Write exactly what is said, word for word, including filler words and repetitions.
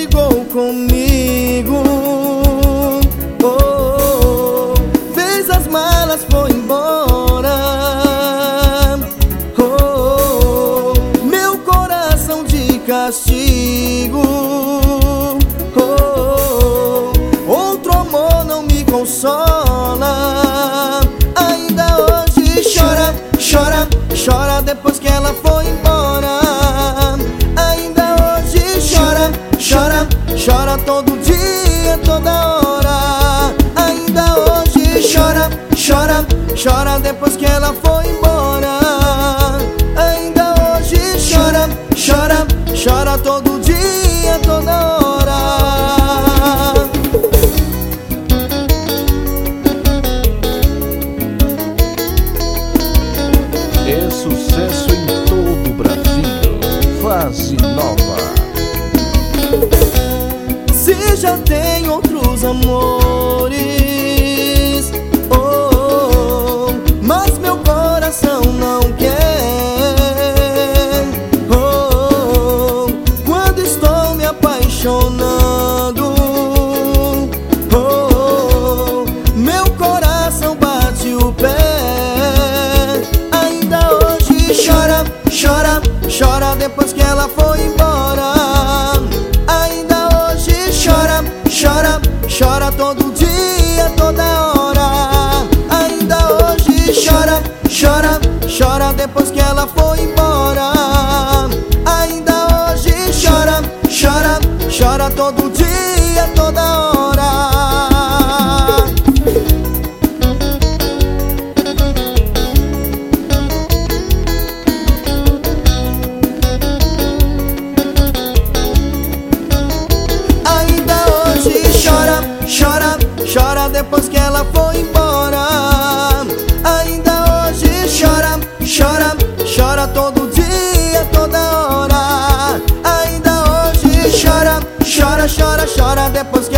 brigou comigo, oh, oh, fez as malas, foi embora, oh, oh, meu coração de castigo, oh, oh, outro amor não me consola. Ainda hoje chora, chora, chora depois que ela foi embora. Ainda hoje chora, chora, chora todo dia, toda hora. Ainda hoje chora, chora, chora depois que ela foi embora. Ainda hoje chora, chora, chora todo dia, toda hora. É sucesso em todo o Brasil. Fase nova. Se já tem outros amores, oh, oh, oh, mas meu coração não quer, oh, oh, quando estou me apaixonando, oh, oh, meu coração bate o pé. Ainda hoje chora, chora, chora depois que ela foi embora. Ainda hoje chora, chora, chora todo dia, toda hora. Ainda hoje chora, chora, chora depois que ela foi embora. Ainda hoje chora, chora, chora todo dia, toda hora. Chora, chora depois que ela foi embora. Ainda hoje chora, chora, chora todo dia, toda hora. Ainda hoje chora, chora, chora, chora depois que